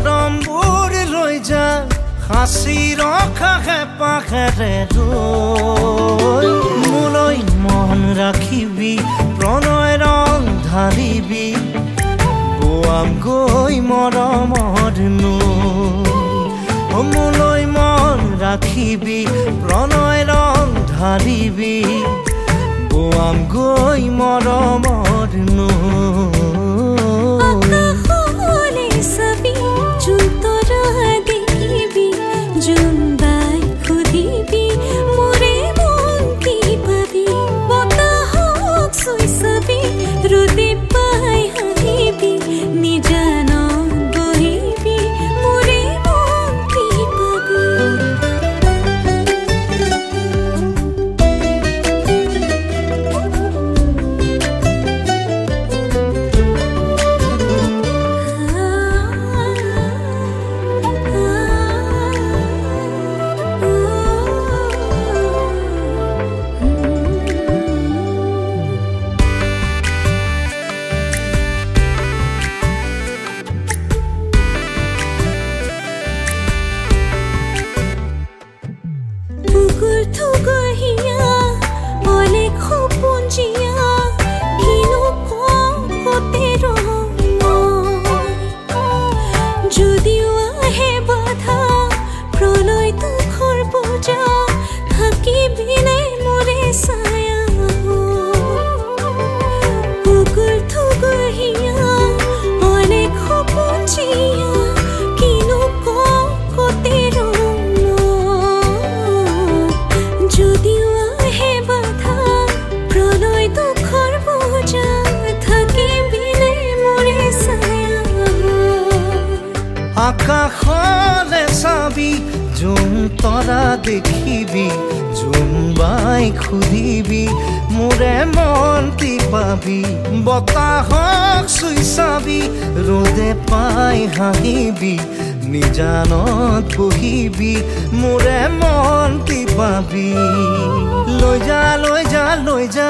মৰমবোৰ লৈ যা সাঁচি ৰখা হেঁপাহেৰে ৰৈ মোলৈ মন ৰাখিবি প্ৰণয় ৰং ঢালিবি বোৱাম গৈ মৰমৰ নৈ মোলৈ মন ৰাখিবি প্ৰণয় ৰং ঢালিবি বোৱাম গৈ মৰমৰ নৈ আকাশলে চাবি জোন তৰা দেখিবি জোন বাই খুদিবি মোৰে মন টিপাবি বতাহক চুই চাবি ৰ'দে পাই হাঁহিবি নিজানত বহিবি মোৰে মন টিপাবি লৈ যা লৈ যা লৈ যা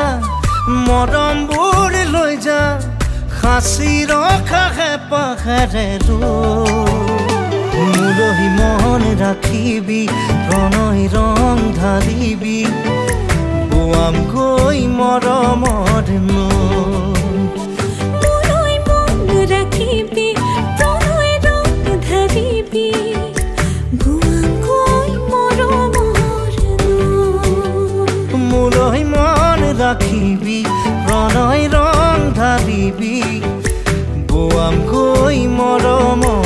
মৰমবোৰ লৈ যা সাঁচি ৰখা হেঁপাহেৰে মোলৈ মন ৰাখিবি প্ৰণয় ৰং ঢালিবি বোৱাম গৈ মৰমৰ মোলৈ মন ৰাখিবি প্ৰণয় ৰং ঢালিবি বোৱাম গৈ মৰমৰ মোলৈ মন ৰাখিবি প্ৰণয় ৰং ঢালিবি বোৱাম গৈ মৰমৰ